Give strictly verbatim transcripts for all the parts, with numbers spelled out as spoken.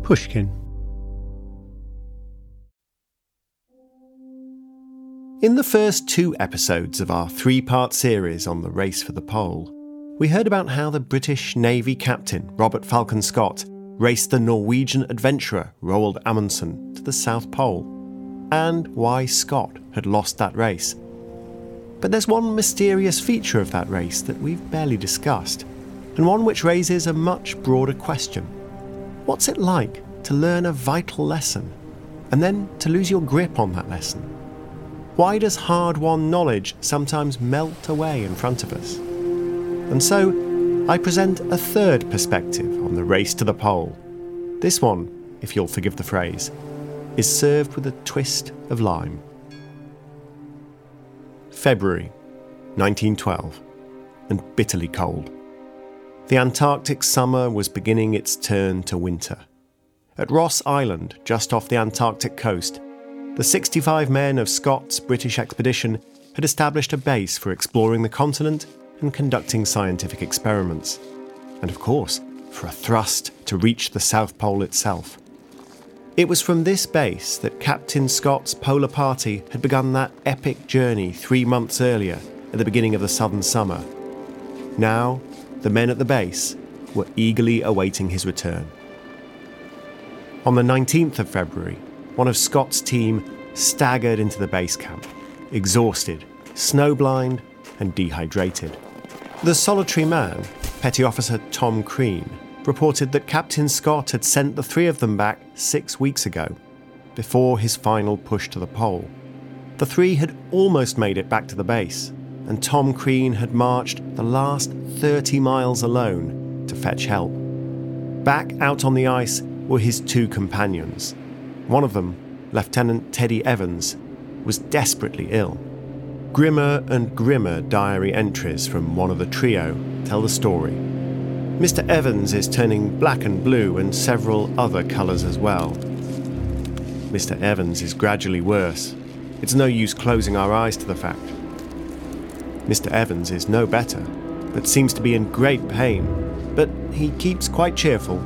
Pushkin. In the first two episodes of our three-part series on the race for the pole, we heard about how the British Navy captain Robert Falcon Scott raced the Norwegian adventurer Roald Amundsen to the South Pole, and why Scott had lost that race. But there's one mysterious feature of that race that we've barely discussed, and one which raises a much broader question. What's it like to learn a vital lesson, and then to lose your grip on that lesson? Why does hard-won knowledge sometimes melt away in front of us? And so, I present a third perspective on the race to the pole. This one, if you'll forgive the phrase, is served with a twist of lime. February nineteen twelve, and bitterly cold. The Antarctic summer was beginning its turn to winter. At Ross Island, just off the Antarctic coast, the sixty-five men of Scott's British expedition had established a base for exploring the continent and conducting scientific experiments. And of course, for a thrust to reach the South Pole itself. It was from this base that Captain Scott's Polar Party had begun that epic journey three months earlier at the beginning of the southern summer. Now, the men at the base were eagerly awaiting his return. On the nineteenth of February, one of Scott's team staggered into the base camp, exhausted, snowblind, and dehydrated. The solitary man, Petty Officer Tom Crean, reported that Captain Scott had sent the three of them back six weeks ago, before his final push to the pole. The three had almost made it back to the base, and Tom Crean had marched the last thirty miles alone to fetch help. Back out on the ice were his two companions. One of them, Lieutenant Teddy Evans, was desperately ill. Grimmer and grimmer diary entries from one of the trio tell the story. Mister Evans is turning black and blue and several other colours as well. Mister Evans is gradually worse. It's no use closing our eyes to the fact. Mister Evans is no better, but seems to be in great pain, but he keeps quite cheerful.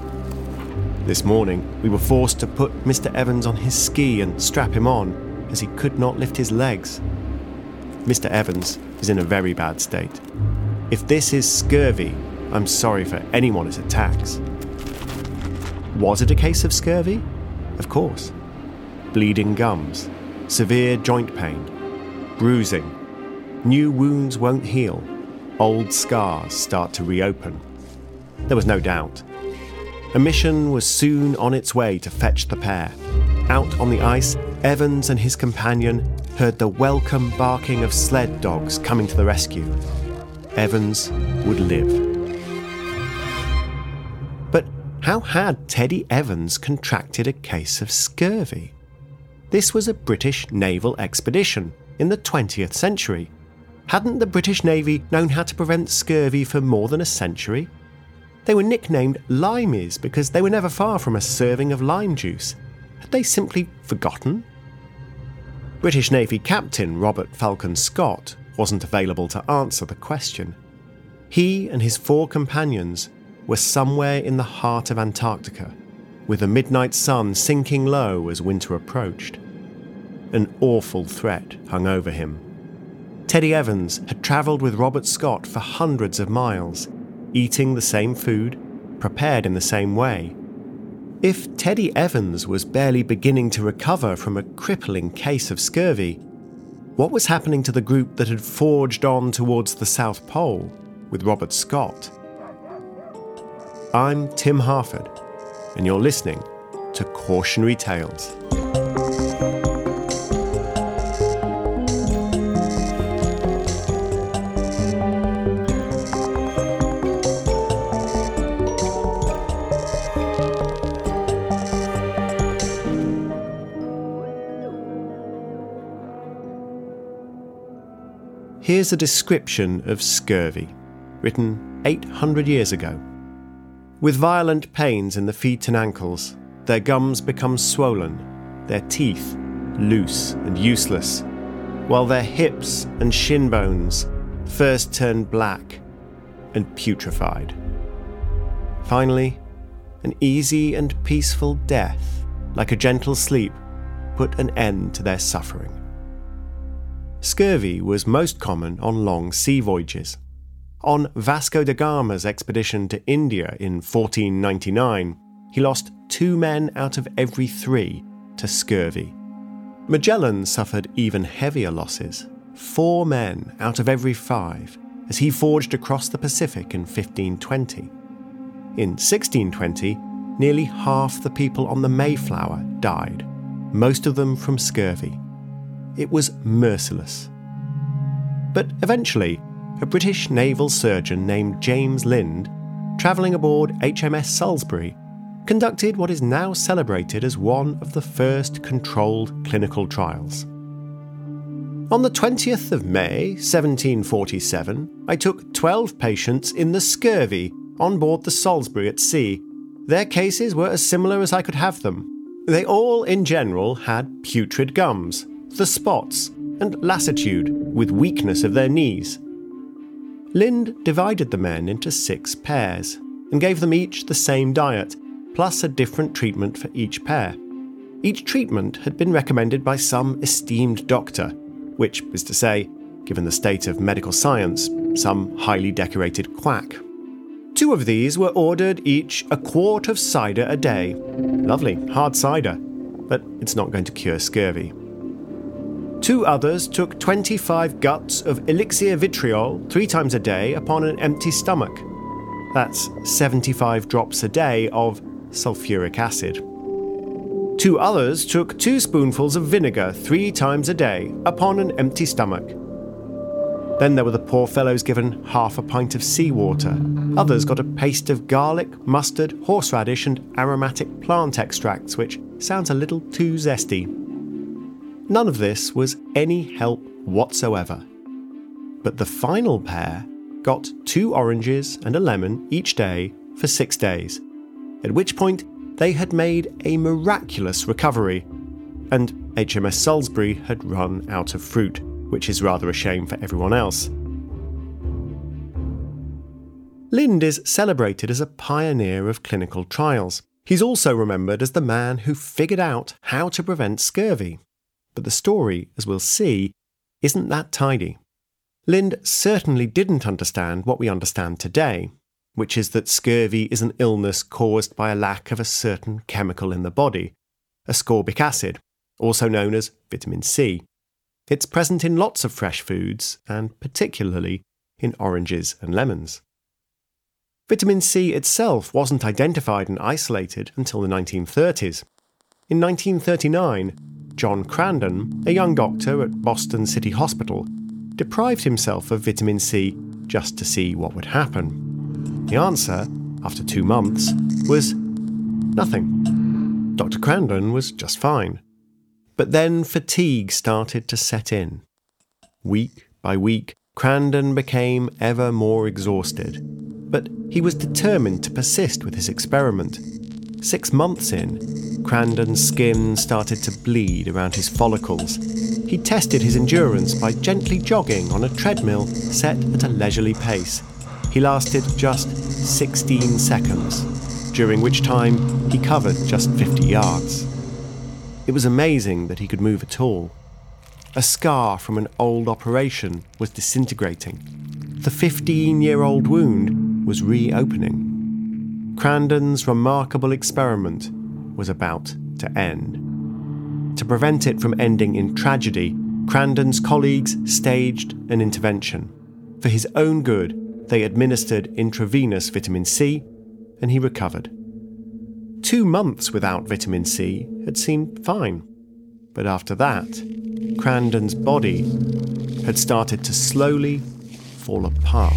This morning, we were forced to put Mister Evans on his ski and strap him on, as he could not lift his legs. Mister Evans is in a very bad state. If this is scurvy, I'm sorry for anyone it attacks. Was it a case of scurvy? Of course. Bleeding gums, severe joint pain, bruising, new wounds won't heal, old scars start to reopen. There was no doubt. A mission was soon on its way to fetch the pair. Out on the ice, Evans and his companion heard the welcome barking of sled dogs coming to the rescue. Evans would live. But how had Teddy Evans contracted a case of scurvy? This was a British naval expedition in the twentieth century. Hadn't the British Navy known how to prevent scurvy for more than a century? They were nicknamed limeys because they were never far from a serving of lime juice. Had they simply forgotten? British Navy Captain Robert Falcon Scott wasn't available to answer the question. He and his four companions were somewhere in the heart of Antarctica, with the midnight sun sinking low as winter approached. An awful threat hung over him. Teddy Evans had travelled with Robert Scott for hundreds of miles, eating the same food, prepared in the same way. If Teddy Evans was barely beginning to recover from a crippling case of scurvy, what was happening to the group that had forged on towards the South Pole with Robert Scott? I'm Tim Harford, and you're listening to Cautionary Tales. Here's a description of scurvy, written eight hundred years ago. With violent pains in the feet and ankles, their gums become swollen, their teeth loose and useless, while their hips and shin bones first turn black and putrefied. Finally, an easy and peaceful death, like a gentle sleep, put an end to their suffering. Scurvy was most common on long sea voyages. On Vasco da Gama's expedition to India in fourteen ninety-nine, he lost two men out of every three to scurvy. Magellan suffered even heavier losses, four men out of every five, as he forged across the Pacific in fifteen twenty. In sixteen twenty, nearly half the people on the Mayflower died, most of them from scurvy. It was merciless. But eventually, a British naval surgeon named James Lind, travelling aboard H M S Salisbury, conducted what is now celebrated as one of the first controlled clinical trials. On the twentieth of May, seventeen forty-seven, I took twelve patients in the scurvy on board the Salisbury at sea. Their cases were as similar as I could have them. They all, in general, had putrid gums, the spots, and lassitude, with weakness of their knees. Lind divided the men into six pairs, and gave them each the same diet, plus a different treatment for each pair. Each treatment had been recommended by some esteemed doctor, which is to say, given the state of medical science, some highly decorated quack. Two of these were ordered each a quart of cider a day. Lovely, hard cider, but it's not going to cure scurvy. Two others took twenty-five guts of elixir vitriol three times a day upon an empty stomach. That's seventy-five drops a day of sulfuric acid. Two others took two spoonfuls of vinegar three times a day upon an empty stomach. Then there were the poor fellows given half a pint of seawater. Others got a paste of garlic, mustard, horseradish and aromatic plant extracts, which sounds a little too zesty. None of this was any help whatsoever. But the final pair got two oranges and a lemon each day for six days, at which point they had made a miraculous recovery, and H M S Salisbury had run out of fruit, which is rather a shame for everyone else. Lind is celebrated as a pioneer of clinical trials. He's also remembered as the man who figured out how to prevent scurvy. But the story, as we'll see, isn't that tidy. Lind certainly didn't understand what we understand today, which is that scurvy is an illness caused by a lack of a certain chemical in the body, ascorbic acid, also known as vitamin C. It's present in lots of fresh foods, and particularly in oranges and lemons. Vitamin C itself wasn't identified and isolated until the nineteen thirties. In nineteen thirty-nine, John Crandon, a young doctor at Boston City Hospital, deprived himself of vitamin C just to see what would happen. The answer, after two months, was nothing. Doctor Crandon was just fine. But then fatigue started to set in. Week by week, Crandon became ever more exhausted. But he was determined to persist with his experiment. Six months in, Crandon's skin started to bleed around his follicles. He tested his endurance by gently jogging on a treadmill set at a leisurely pace. He lasted just sixteen seconds, during which time he covered just fifty yards. It was amazing that he could move at all. A scar from an old operation was disintegrating. The fifteen-year-old wound was reopening. Crandon's remarkable experiment was about to end. To prevent it from ending in tragedy, Crandon's colleagues staged an intervention. For his own good, they administered intravenous vitamin C, and he recovered. Two months without vitamin C had seemed fine, but after that, Crandon's body had started to slowly fall apart.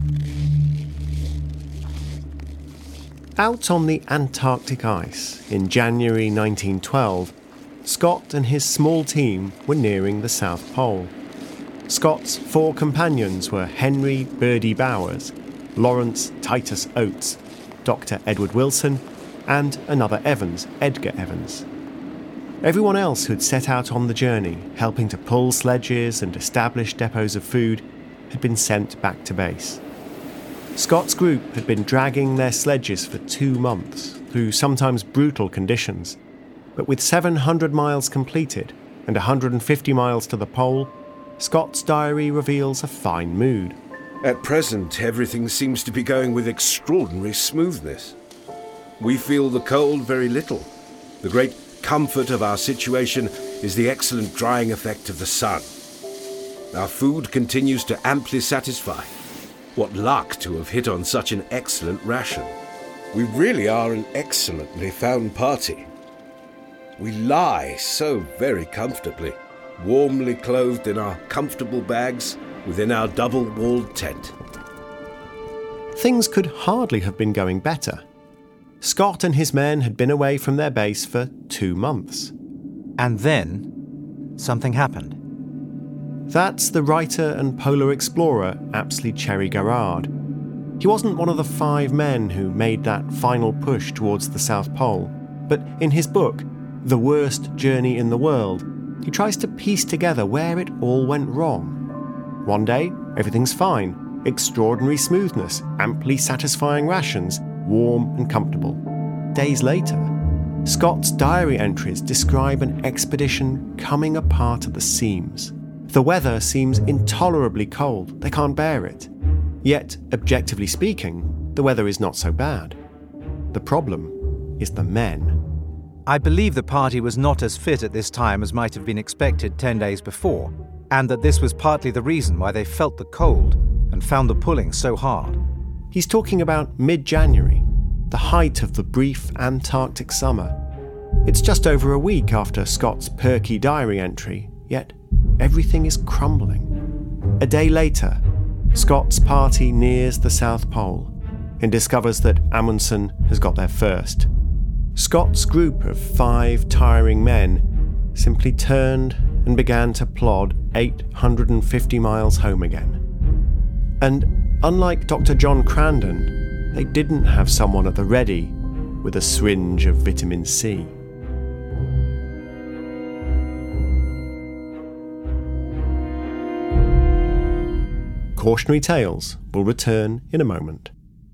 Out on the Antarctic ice in January nineteen twelve, Scott and his small team were nearing the South Pole. Scott's four companions were Henry Birdie Bowers, Lawrence Titus Oates, Doctor Edward Wilson, and another Evans, Edgar Evans. Everyone else who'd set out on the journey, helping to pull sledges and establish depots of food, had been sent back to base. Scott's group had been dragging their sledges for two months, through sometimes brutal conditions. But with seven hundred miles completed and one hundred fifty miles to the pole, Scott's diary reveals a fine mood. At present, everything seems to be going with extraordinary smoothness. We feel the cold very little. The great comfort of our situation is the excellent drying effect of the sun. Our food continues to amply satisfy. What luck to have hit on such an excellent ration. We really are an excellently found party. We lie so very comfortably, warmly clothed in our comfortable bags within our double-walled tent. Things could hardly have been going better. Scott and his men had been away from their base for two months. And then, something happened. That's the writer and polar explorer Apsley Cherry Garrard. He wasn't one of the five men who made that final push towards the South Pole, but in his book, The Worst Journey in the World, he tries to piece together where it all went wrong. One day, everything's fine. Extraordinary smoothness, amply satisfying rations, warm and comfortable. Days later, Scott's diary entries describe an expedition coming apart at the seams. The weather seems intolerably cold. They can't bear it. Yet, objectively speaking, the weather is not so bad. The problem is the men. I believe the party was not as fit at this time as might have been expected ten days before, and that this was partly the reason why they felt the cold and found the pulling so hard. He's talking about mid-January, the height of the brief Antarctic summer. It's just over a week after Scott's perky diary entry, yet everything is crumbling. A day later, Scott's party nears the South Pole and discovers that Amundsen has got there first. Scott's group of five tiring men simply turned and began to plod eight hundred fifty miles home again. And unlike Doctor John Crandon, they didn't have someone at the ready with a syringe of vitamin C. Cautionary Tales will return in a moment.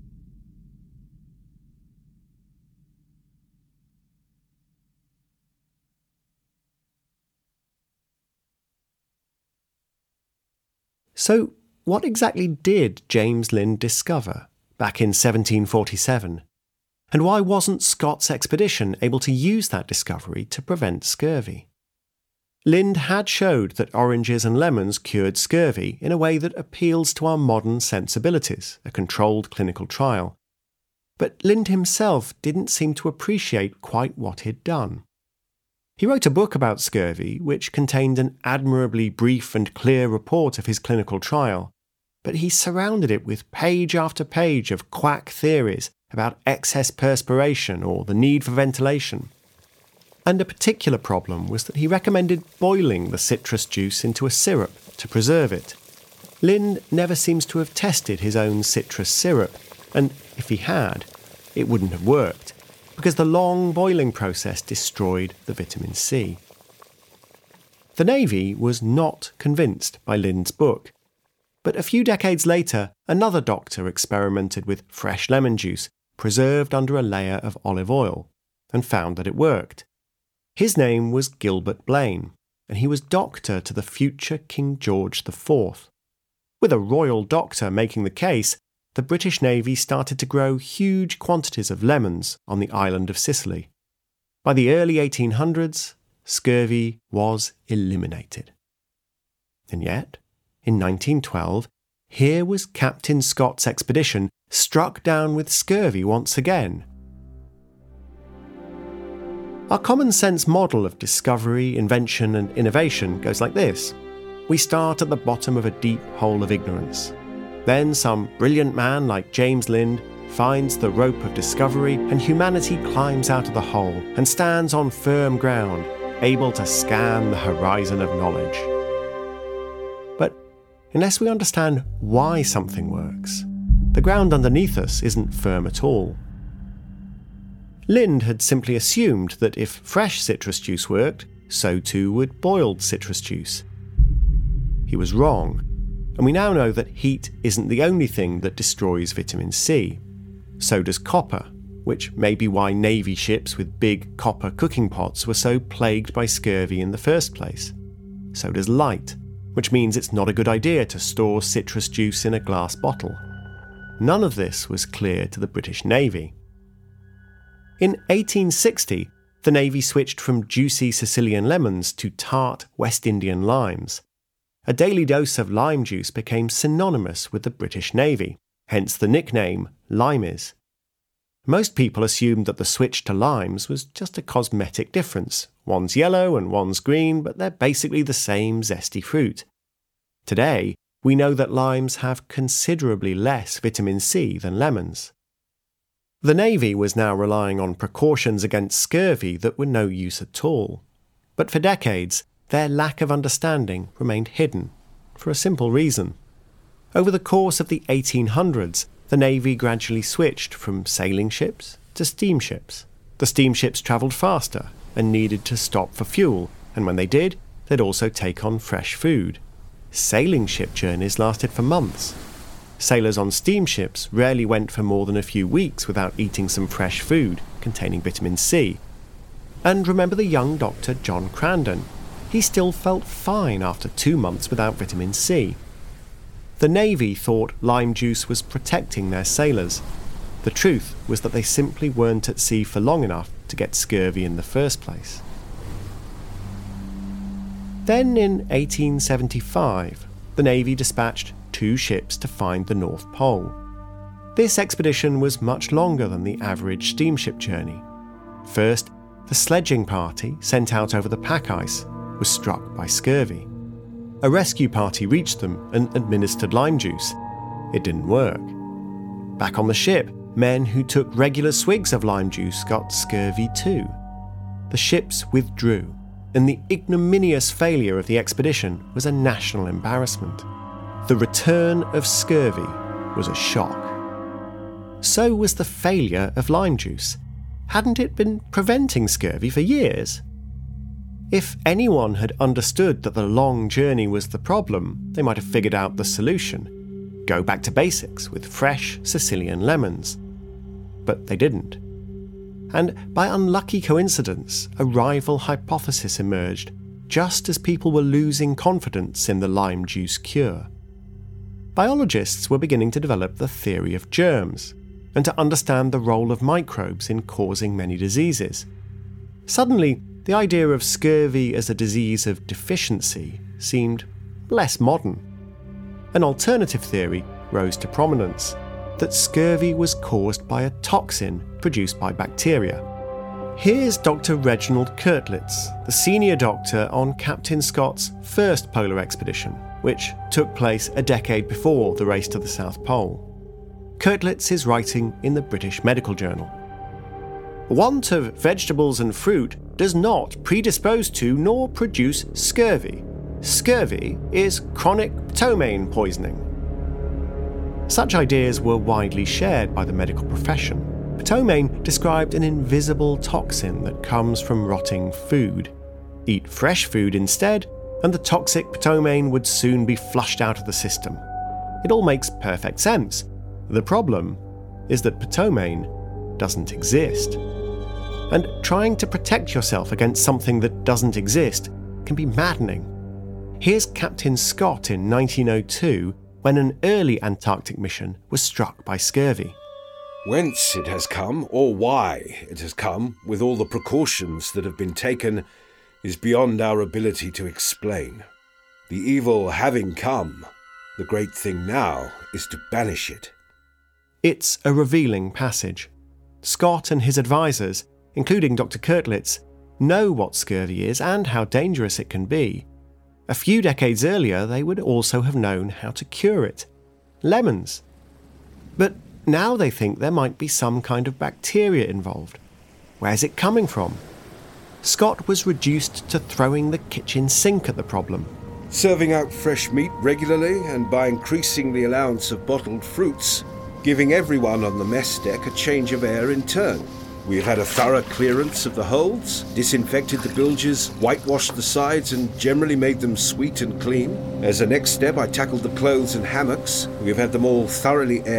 So, what exactly did James Lind discover back in seventeen forty-seven? And why wasn't Scott's expedition able to use that discovery to prevent scurvy? Lind had showed that oranges and lemons cured scurvy in a way that appeals to our modern sensibilities, a controlled clinical trial. But Lind himself didn't seem to appreciate quite what he'd done. He wrote a book about scurvy, which contained an admirably brief and clear report of his clinical trial, but he surrounded it with page after page of quack theories about excess perspiration or the need for ventilation. And a particular problem was that he recommended boiling the citrus juice into a syrup to preserve it. Lind never seems to have tested his own citrus syrup, and if he had, it wouldn't have worked, because the long boiling process destroyed the vitamin C. The Navy was not convinced by Lind's book, but a few decades later, another doctor experimented with fresh lemon juice preserved under a layer of olive oil, and found that it worked. His name was Gilbert Blaine, and he was doctor to the future King George the Fourth. With a royal doctor making the case, the British Navy started to grow huge quantities of lemons on the island of Sicily. By the early eighteen hundreds, scurvy was eliminated. And yet, in nineteen twelve, here was Captain Scott's expedition struck down with scurvy once again. Our common sense model of discovery, invention and innovation goes like this. We start at the bottom of a deep hole of ignorance. Then some brilliant man like James Lind finds the rope of discovery and humanity climbs out of the hole and stands on firm ground, able to scan the horizon of knowledge. But unless we understand why something works, the ground underneath us isn't firm at all. Lind had simply assumed that if fresh citrus juice worked, so too would boiled citrus juice. He was wrong, and we now know that heat isn't the only thing that destroys vitamin C. So does copper, which may be why Navy ships with big copper cooking pots were so plagued by scurvy in the first place. So does light, which means it's not a good idea to store citrus juice in a glass bottle. None of this was clear to the British Navy. In eighteen sixty, the Navy switched from juicy Sicilian lemons to tart West Indian limes. A daily dose of lime juice became synonymous with the British Navy, hence the nickname Limeys. Most people assumed that the switch to limes was just a cosmetic difference. One's yellow and one's green, but they're basically the same zesty fruit. Today, we know that limes have considerably less vitamin C than lemons. The Navy was now relying on precautions against scurvy that were no use at all. But for decades, their lack of understanding remained hidden, for a simple reason. Over the course of the eighteen hundreds, the Navy gradually switched from sailing ships to steamships. The steamships travelled faster and needed to stop for fuel, and when they did, they'd also take on fresh food. Sailing ship journeys lasted for months. Sailors on steamships rarely went for more than a few weeks without eating some fresh food containing vitamin C. And remember the young doctor John Crandon? He still felt fine after two months without vitamin C. The Navy thought lime juice was protecting their sailors. The truth was that they simply weren't at sea for long enough to get scurvy in the first place. Then in eighteen seventy-five, the Navy dispatched two ships to find the North Pole. This expedition was much longer than the average steamship journey. First, the sledging party sent out over the pack ice was struck by scurvy. A rescue party reached them and administered lime juice. It didn't work. Back on the ship, men who took regular swigs of lime juice got scurvy too. The ships withdrew, and the ignominious failure of the expedition was a national embarrassment. The return of scurvy was a shock. So was the failure of lime juice. Hadn't it been preventing scurvy for years? If anyone had understood that the long journey was the problem, they might have figured out the solution. Go back to basics with fresh Sicilian lemons. But they didn't. And by unlucky coincidence, a rival hypothesis emerged, just as people were losing confidence in the lime juice cure. Biologists were beginning to develop the theory of germs, and to understand the role of microbes in causing many diseases. Suddenly, the idea of scurvy as a disease of deficiency seemed less modern. An alternative theory rose to prominence, that scurvy was caused by a toxin produced by bacteria. Here's Doctor Reginald Kirtlitz, the senior doctor on Captain Scott's first polar expedition, which took place a decade before the race to the South Pole. Kirtlitz is writing in the British Medical Journal. Want of vegetables and fruit does not predispose to nor produce scurvy. Scurvy is chronic ptomaine poisoning. Such ideas were widely shared by the medical profession. Ptomaine described an invisible toxin that comes from rotting food. Eat fresh food instead, and the toxic ptomaine would soon be flushed out of the system. It all makes perfect sense. The problem is that ptomaine doesn't exist. And trying to protect yourself against something that doesn't exist can be maddening. Here's Captain Scott in nineteen oh two, when an early Antarctic mission was struck by scurvy. Whence it has come, or why it has come, with all the precautions that have been taken, is beyond our ability to explain. The evil having come, the great thing now is to banish it. It's a revealing passage. Scott and his advisors, including Doctor Kirtlitz, know what scurvy is and how dangerous it can be. A few decades earlier, they would also have known how to cure it. Lemons. But now they think there might be some kind of bacteria involved. Where's it coming from? Scott was reduced to throwing the kitchen sink at the problem. Serving out fresh meat regularly, and by increasing the allowance of bottled fruits, giving everyone on the mess deck a change of air in turn. We've had a thorough clearance of the holds, disinfected the bilges, whitewashed the sides, and generally made them sweet and clean. As a next step, I tackled the clothes and hammocks. We've had them all thoroughly aired,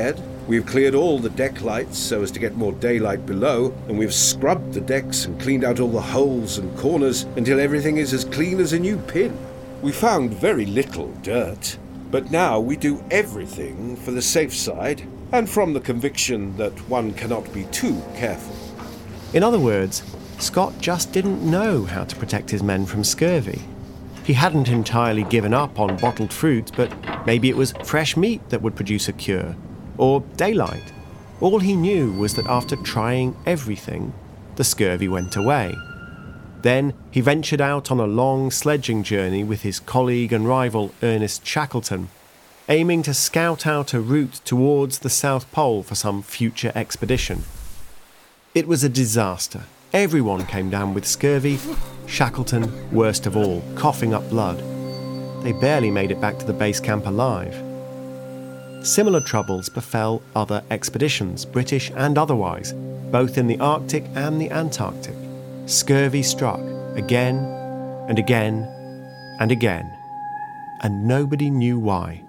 We've cleared all the deck lights so as to get more daylight below, and we've scrubbed the decks and cleaned out all the holes and corners until everything is as clean as a new pin. We found very little dirt, but now we do everything for the safe side and from the conviction that one cannot be too careful. In other words, Scott just didn't know how to protect his men from scurvy. He hadn't entirely given up on bottled fruit, but maybe it was fresh meat that would produce a cure, or daylight. All he knew was that after trying everything, the scurvy went away. Then he ventured out on a long sledging journey with his colleague and rival Ernest Shackleton, aiming to scout out a route towards the South Pole for some future expedition. It was a disaster. Everyone came down with scurvy, Shackleton worst of all, coughing up blood. They barely made it back to the base camp alive. Similar troubles befell other expeditions, British and otherwise, both in the Arctic and the Antarctic. Scurvy struck again and again and again, and nobody knew why.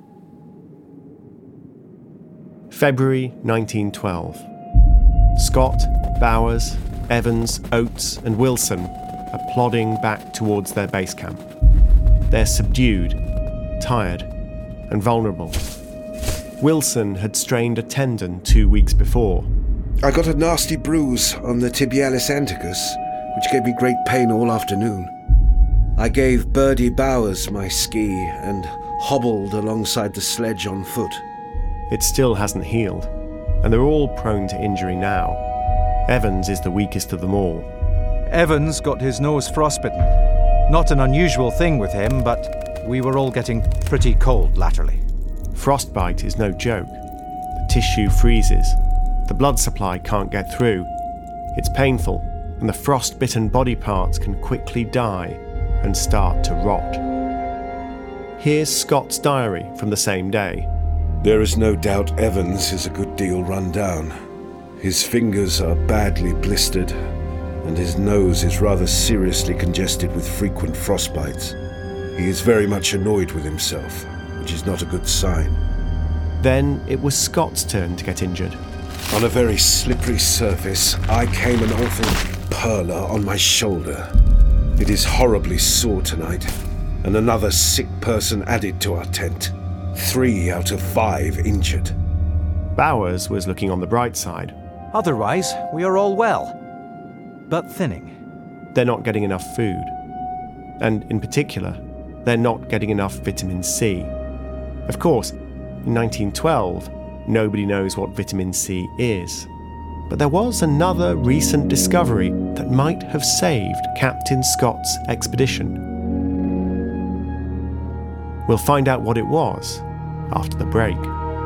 February nineteen twelve. Scott, Bowers, Evans, Oates and Wilson are plodding back towards their base camp. They're subdued, tired and vulnerable. Wilson had strained a tendon two weeks before. I got a nasty bruise on the tibialis anticus, which gave me great pain all afternoon. I gave Birdie Bowers my ski and hobbled alongside the sledge on foot. It still hasn't healed, and they're all prone to injury now. Evans is the weakest of them all. Evans got his nose frostbitten. Not an unusual thing with him, but we were all getting pretty cold latterly. Frostbite is no joke. The tissue freezes. The blood supply can't get through. It's painful, and the frost-bitten body parts can quickly die and start to rot. Here's Scott's diary from the same day. There is no doubt Evans is a good deal run down. His fingers are badly blistered, and his nose is rather seriously congested with frequent frostbites. He is very much annoyed with himself, which is not a good sign. Then it was Scott's turn to get injured. On a very slippery surface, I came an awful perler on my shoulder. It is horribly sore tonight, and another sick person added to our tent. Three out of five injured. Bowers was looking on the bright side. Otherwise, we are all well, but thinning. They're not getting enough food. And in particular, they're not getting enough vitamin C. Of course, in nineteen twelve, nobody knows what vitamin C is. But there was another recent discovery that might have saved Captain Scott's expedition. We'll find out what it was after the break.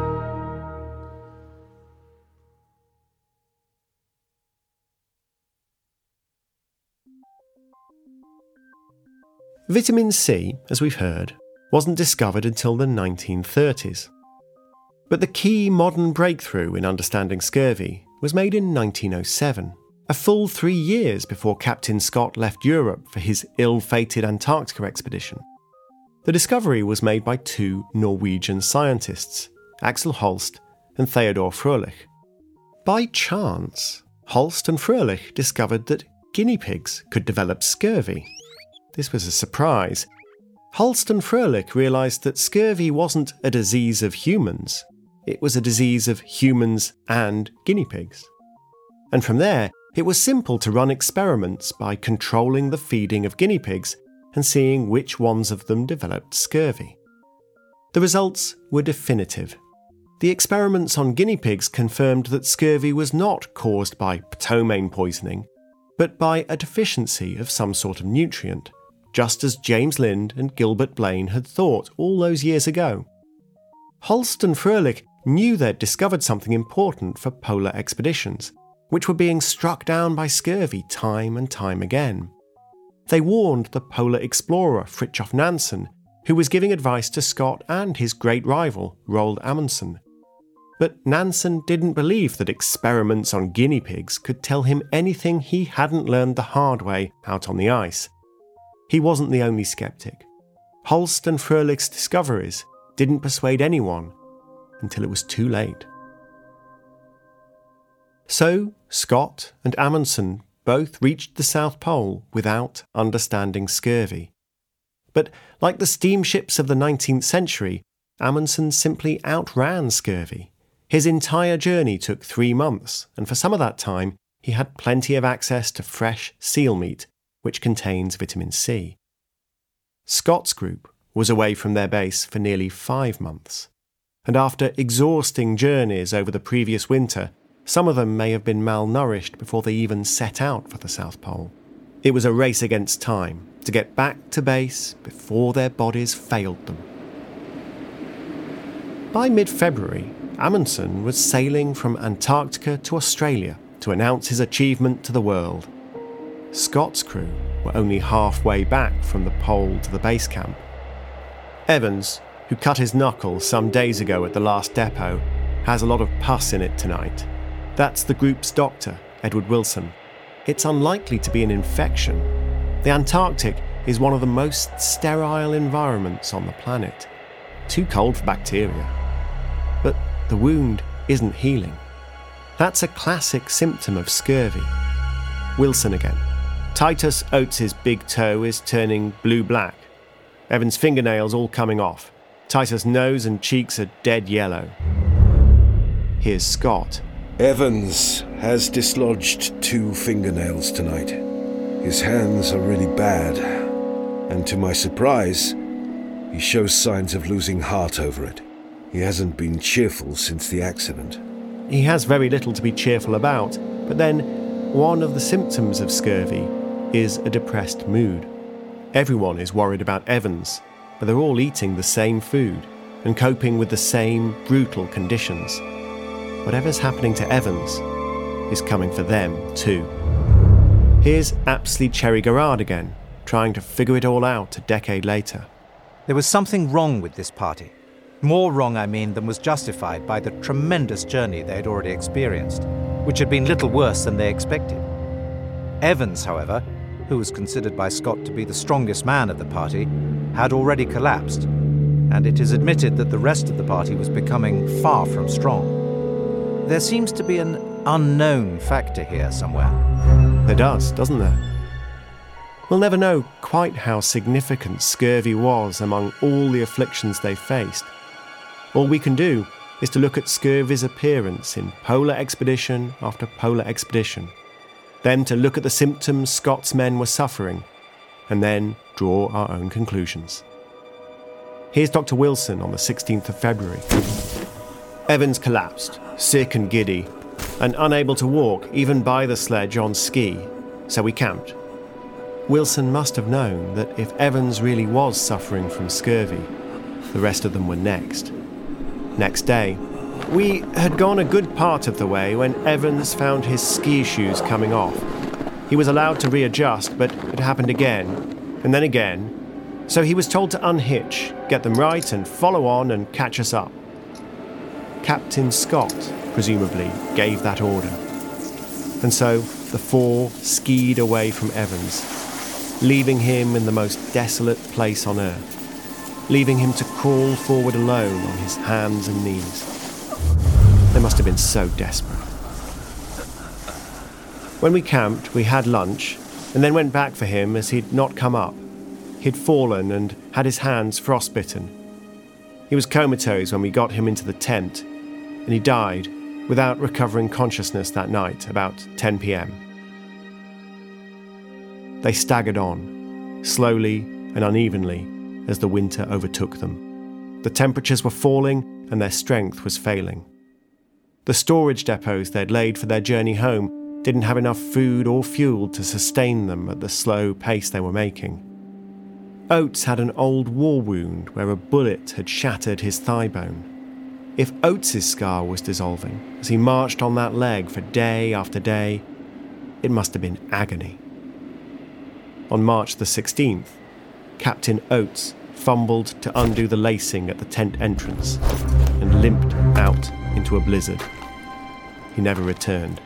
Vitamin C, as we've heard, wasn't discovered until the nineteen thirties. But the key modern breakthrough in understanding scurvy was made in nineteen oh seven, a full three years before Captain Scott left Europe for his ill-fated Antarctica expedition. The discovery was made by two Norwegian scientists, Axel Holst and Theodor Fröhlich. By chance, Holst and Fröhlich discovered that guinea pigs could develop scurvy. This was a surprise. Holst and Fröhlich realised that scurvy wasn't a disease of humans, it was a disease of humans and guinea pigs. And from there, it was simple to run experiments by controlling the feeding of guinea pigs and seeing which ones of them developed scurvy. The results were definitive. The experiments on guinea pigs confirmed that scurvy was not caused by ptomaine poisoning, but by a deficiency of some sort of nutrient, just as James Lind and Gilbert Blaine had thought all those years ago. Holst and Fröhlich knew they'd discovered something important for polar expeditions, which were being struck down by scurvy time and time again. They warned the polar explorer Fridtjof Nansen, who was giving advice to Scott and his great rival, Roald Amundsen. But Nansen didn't believe that experiments on guinea pigs could tell him anything he hadn't learned the hard way out on the ice. He wasn't the only skeptic. Holst and Fröhlich's discoveries didn't persuade anyone until it was too late. So Scott and Amundsen both reached the South Pole without understanding scurvy. But like the steamships of the nineteenth century, Amundsen simply outran scurvy. His entire journey took three months, and for some of that time, he had plenty of access to fresh seal meat, which contains vitamin C. Scott's group was away from their base for nearly five months, and after exhausting journeys over the previous winter, some of them may have been malnourished before they even set out for the South Pole. It was a race against time to get back to base before their bodies failed them. By mid-February, Amundsen was sailing from Antarctica to Australia to announce his achievement to the world. Scott's crew were only halfway back from the pole to the base camp. Evans, who cut his knuckle some days ago at the last depot, has a lot of pus in it tonight. That's the group's doctor, Edward Wilson. It's unlikely to be an infection. The Antarctic is one of the most sterile environments on the planet. Too cold for bacteria. But the wound isn't healing. That's a classic symptom of scurvy. Wilson again. Titus Oates' big toe is turning blue-black. Evan's fingernails all coming off. Titus' nose and cheeks are dead yellow. Here's Scott. Evans has dislodged two fingernails tonight. His hands are really bad, and to my surprise, he shows signs of losing heart over it. He hasn't been cheerful since the accident. He has very little to be cheerful about, but then one of the symptoms of scurvy is a depressed mood. Everyone is worried about Evans, but they're all eating the same food and coping with the same brutal conditions. Whatever's happening to Evans is coming for them too. Here's Apsley Cherry Garrard again, trying to figure it all out a decade later. There was something wrong with this party. More wrong, I mean, than was justified by the tremendous journey they had already experienced, which had been little worse than they expected. Evans, however, who was considered by Scott to be the strongest man of the party, had already collapsed, and it is admitted that the rest of the party was becoming far from strong. There seems to be an unknown factor here somewhere. There does, doesn't there? We'll never know quite how significant scurvy was among all the afflictions they faced. All we can do is to look at scurvy's appearance in polar expedition after polar expedition, then to look at the symptoms Scott's men were suffering, and then draw our own conclusions. Here's Doctor Wilson on the sixteenth of February. Evans collapsed, sick and giddy, and unable to walk even by the sledge on ski, so we camped. Wilson must have known that if Evans really was suffering from scurvy, the rest of them were next. Next day, we had gone a good part of the way when Evans found his ski shoes coming off. He was allowed to readjust, but it happened again, and then again, so he was told to unhitch, get them right, and follow on and catch us up. Captain Scott, presumably, gave that order. And so the four skied away from Evans, leaving him in the most desolate place on earth, leaving him to crawl forward alone on his hands and knees. They must have been so desperate. When we camped, we had lunch, and then went back for him as he'd not come up. He'd fallen and had his hands frostbitten. He was comatose when we got him into the tent, and he died without recovering consciousness that night, about ten p.m. They staggered on, slowly and unevenly, as the winter overtook them. The temperatures were falling and their strength was failing. The storage depots they'd laid for their journey home didn't have enough food or fuel to sustain them at the slow pace they were making. Oates had an old war wound where a bullet had shattered his thigh bone. If Oates' scar was dissolving as he marched on that leg for day after day, it must have been agony. On March the sixteenth, Captain Oates fumbled to undo the lacing at the tent entrance and limped out into a blizzard. He never returned.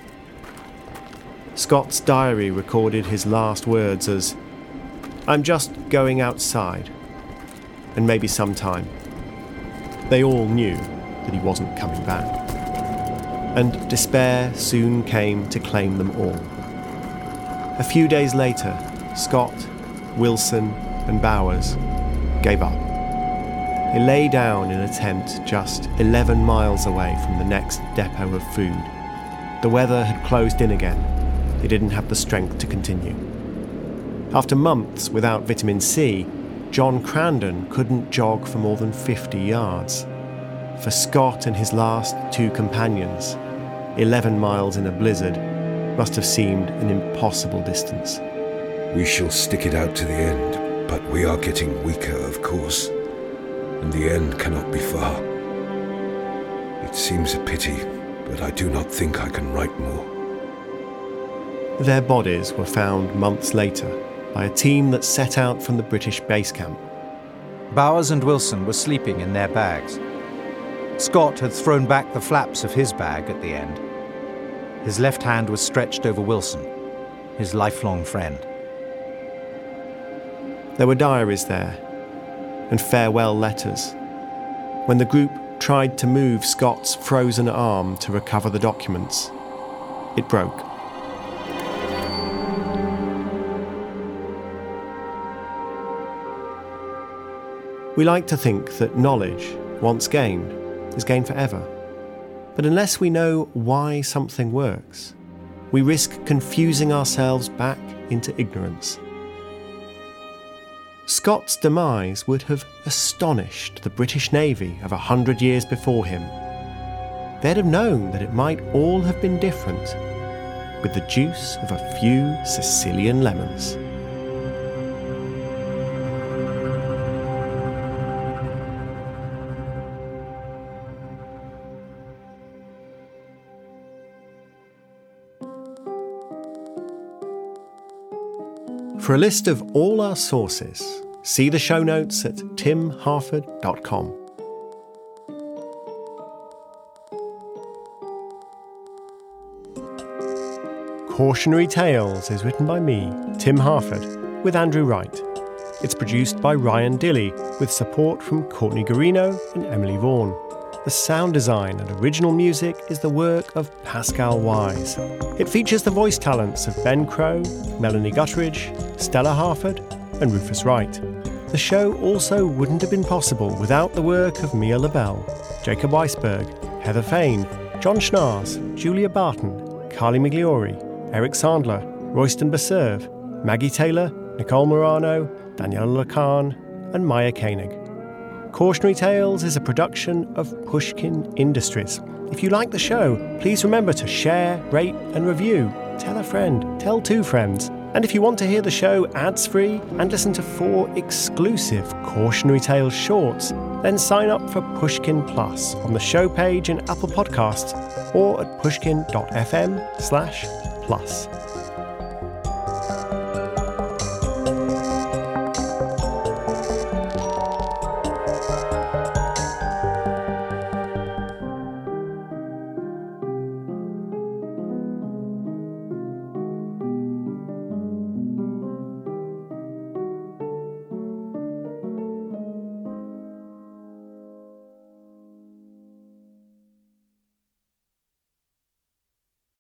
Scott's diary recorded his last words as, "I'm just going outside, and maybe sometime." They all knew that he wasn't coming back. and despair soon came to claim them all. A few days later, Scott, Wilson, and Bowers gave up. They lay down in a tent just eleven miles away from the next depot of food. The weather had closed in again. They didn't have the strength to continue. After months without vitamin C, John Crandon couldn't jog for more than fifty yards. For Scott and his last two companions, eleven miles in a blizzard must have seemed an impossible distance. We shall stick it out to the end, but we are getting weaker, of course, and the end cannot be far. It seems a pity, but I do not think I can write more. Their bodies were found months later by a team that set out from the British base camp. Bowers and Wilson were sleeping in their bags. Scott had thrown back the flaps of his bag at the end. His left hand was stretched over Wilson, his lifelong friend. There were diaries there, and farewell letters. When the group tried to move Scott's frozen arm to recover the documents, it broke. We like to think that knowledge, once gained, is gained forever. But unless we know why something works, we risk confusing ourselves back into ignorance. Scott's demise would have astonished the British Navy of a hundred years before him. They'd have known that it might all have been different with the juice of a few Sicilian lemons. For a list of all our sources, see the show notes at tim harford dot com. Cautionary Tales is written by me, Tim Harford, with Andrew Wright. It's produced by Ryan Dilley, with support from Courtney Garino and Emily Vaughan. The sound design and original music is the work of Pascal Wise. It features the voice talents of Ben Crow, Melanie Gutteridge, Stella Harford, and Rufus Wright. The show also wouldn't have been possible without the work of Mia LaBelle, Jacob Weisberg, Heather Fain, John Schnars, Julia Barton, Carly Migliori, Eric Sandler, Royston Baserve, Maggie Taylor, Nicole Morano, Daniela Lacan, and Maya Koenig. Cautionary Tales is a production of Pushkin Industries. If you like the show, please remember to share, rate, and review. Tell a friend, tell two friends. And if you want to hear the show ads-free and listen to four exclusive Cautionary Tales shorts, then sign up for Pushkin Plus on the show page in Apple Podcasts or at pushkin dot f m slash plus.